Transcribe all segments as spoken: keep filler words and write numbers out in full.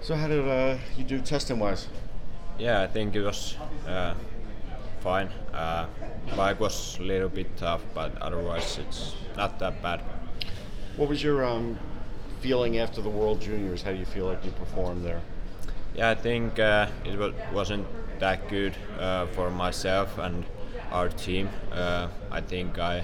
So how did uh, you do testing wise? Yeah, I think it was uh, fine. Uh, bike was a little bit tough, but otherwise it's not that bad. What was your um, feeling after the World Juniors? How do you feel like you performed there? Yeah, I think uh, it wa- wasn't that good uh, for myself and our team. Uh, I think I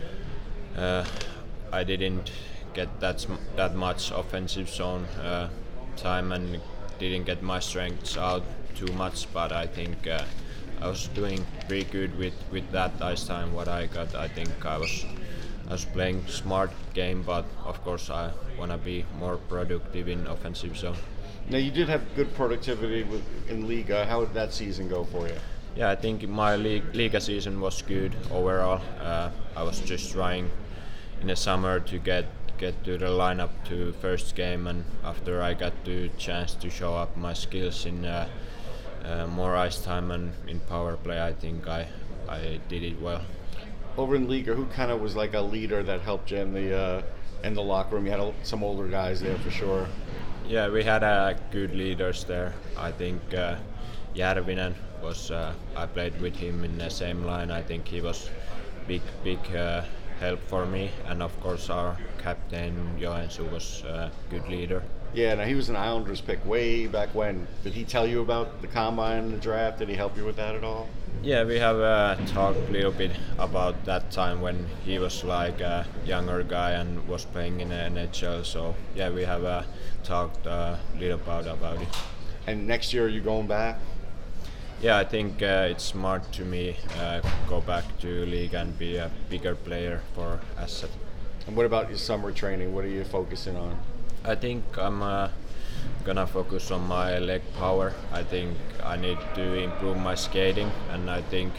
uh, I didn't get that sm- that much offensive zone uh, time and didn't get my strengths out too much. But I think uh, I was doing pretty good with, with that ice time. What I got, I think I was I was playing smart game, but of course I wanna be more productive in offensive zone. Now you did have good productivity with, in Liga. How did that season go for you? Yeah, I think my league, Liga season was good overall. Uh, I was just trying in the summer to get get to the lineup to first game, and after I got the chance to show up my skills in uh, uh, more ice time and in power play, I think I I did it well. Over in Liga, who kind of was like a leader that helped you in the uh, in the locker room? You had a, some older guys there for sure. Yeah, we had uh, good leaders there. I think uh, Järvinen was. Uh, I played with him in the same line. I think he was big, big uh, help for me, and of course our captain Joensuu was a good leader. Yeah, now he was an Islanders pick way back when. Did he tell you about the combine and the draft? Did he help you with that at all? Yeah, we have uh, talked a little bit about that time when he was like a younger guy and was playing in the N H L. So yeah, we have uh, talked a little about about it. And next year, are you going back? Yeah, I think uh, it's smart to me uh, go back to league and be a bigger player for Asset. And what about your summer training? What are you focusing on? I think I'm uh, gonna focus on my leg power. I think I need to improve my skating, and I think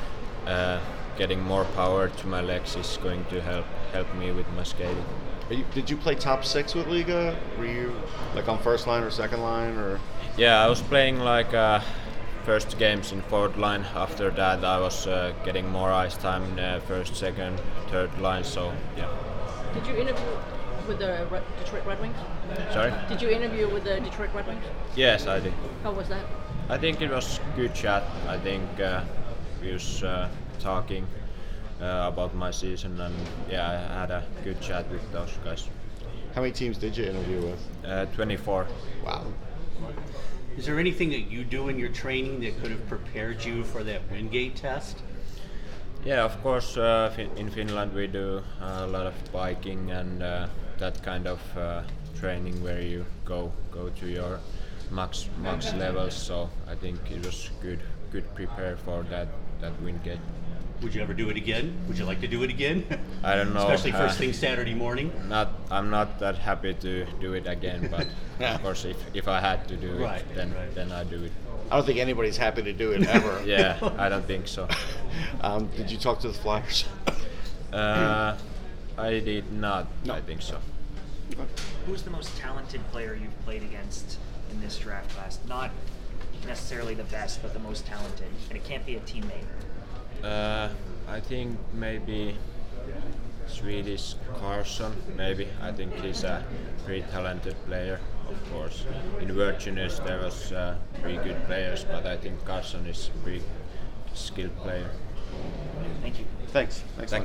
uh, getting more power to my legs is going to help help me with my skating. Are you, did you play top six with Liga? Were you like on first line or second line, or? Yeah, I was playing like uh, first games in fourth line. After that, I was uh, getting more ice time in uh, first, second, third line. So yeah. Did you interview with the Red- Detroit Red Wings? Sorry. Did you interview with the Detroit Red Wings? Yes, I did. How was that? I think it was good chat. I think uh, we was uh, talking uh, about my season, and yeah, I had a good chat with those guys. How many teams did you interview with? Uh, twenty-four. Wow. Is there anything that you do in your training that could have prepared you for that Wingate test? Yeah, of course. Uh, fin- in Finland, we do a lot of biking and uh, that kind of uh, training where you go go to your max max levels. So I think it was good good prepare for that that Wingate. Would you ever do it again? Would you like to do it again? I don't know. Especially first uh, thing Saturday morning? Not, I'm not that happy to do it again, but of course, if, if I had to do it, Right, then right. then I do it. I don't think anybody's happy to do it ever. Yeah, I don't think so. Um, did you talk to the Flyers? Uh, I did not. No. I think so. Who's the most talented player you've played against in this draft class? Not necessarily the best, but the most talented. And it can't be a teammate. Uh, I think maybe Swedish Carson. Maybe I think he's a pretty talented player. Of course, in World Juniors there was uh, pretty good players, but I think Carson is a pretty skilled player. Thank you. Thanks. Thanks. Thank